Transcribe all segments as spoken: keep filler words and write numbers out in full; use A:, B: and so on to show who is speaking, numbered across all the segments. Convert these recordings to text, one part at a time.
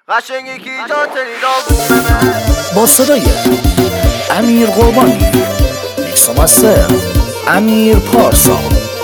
A: قشنگی کی جاتنی داغونه
B: با صدای امیر قربانی، میکس و مستر امیر پارسا.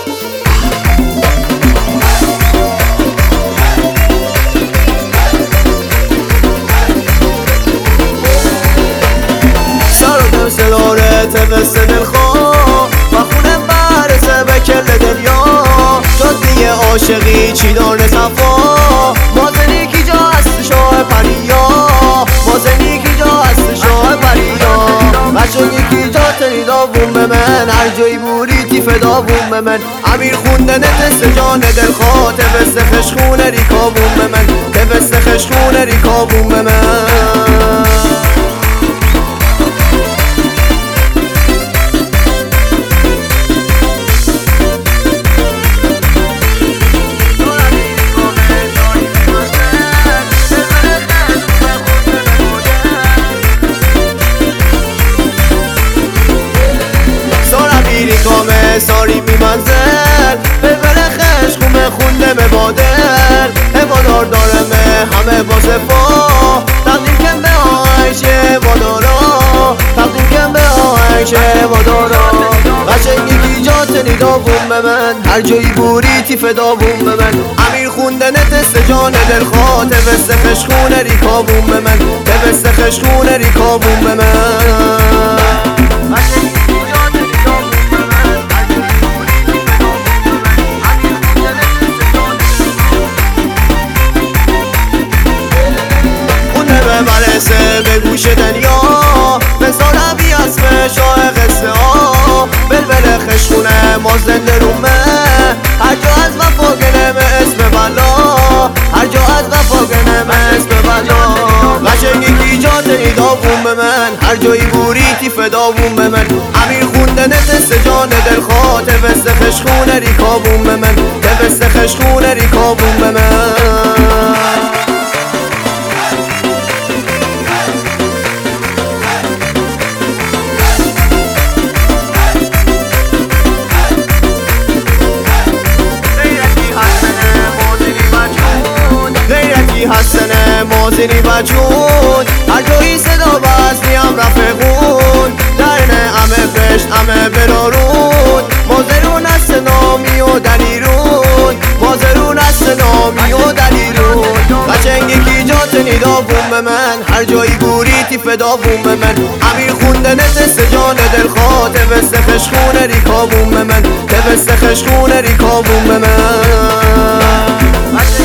A: سرادم سلارت مثل دلخواه و خونم برسه به کل دنیا. جاده عاشقی چیدان صفا، مازنی کی جا هست شاه پریا، مازنی کی جا هست شاه پریا. قشنگی کی جاتنی داغون به من، هر جایی بوری تی فداوون به من. امیر خوندن تست جان دلخواه، تبست خشخونه ریکابون به من، تبست خشخونه ریکابون به من. کامه ساری بی منزل بلبل خش خومه خونده به بادر. هوادار دارمه همه با صفا، تقدیم کن به آهنگشه وادارا، تقدیم کن به آهنگشه وادارا. قشنگی کی جاتنی داغون به من، هر جایی بوری تی فداوون به من. امیر خوندن تست جان دلخواه، تبست خشخونه ریکابون به من، تبست خشخونه ریکابون به من. برسه به گوش دنیا، مثال بی اسم شاه قصه ها. بلبل خشخونه ما زنده رومه، هر جا از وفا گنمه اسم بلا، هر جا از وفا گنمه اسم بلا. قشنگی کی جاتنی داغون به من، هر جایی بوری تی فداوون به من. امیر خوندن تست جان دلخواه، تبست خشخونه ریکابون به من، تبست خشخونه ریکابون به من. حسن مازنی و جون، هر جایی صدا بستی هم رفقون. درنه امه فشت امه برارون، مازرون است نامی و دلیرون، مازرون است نامی و دلیرون. قشنگی کی جاتنی داغون به من، هر جایی بوری تی فداوون به من. امیر خوندن تست جان دلخواه، تبست خشخونه ریکابون به من، تبست خشخونه ریکابون به من.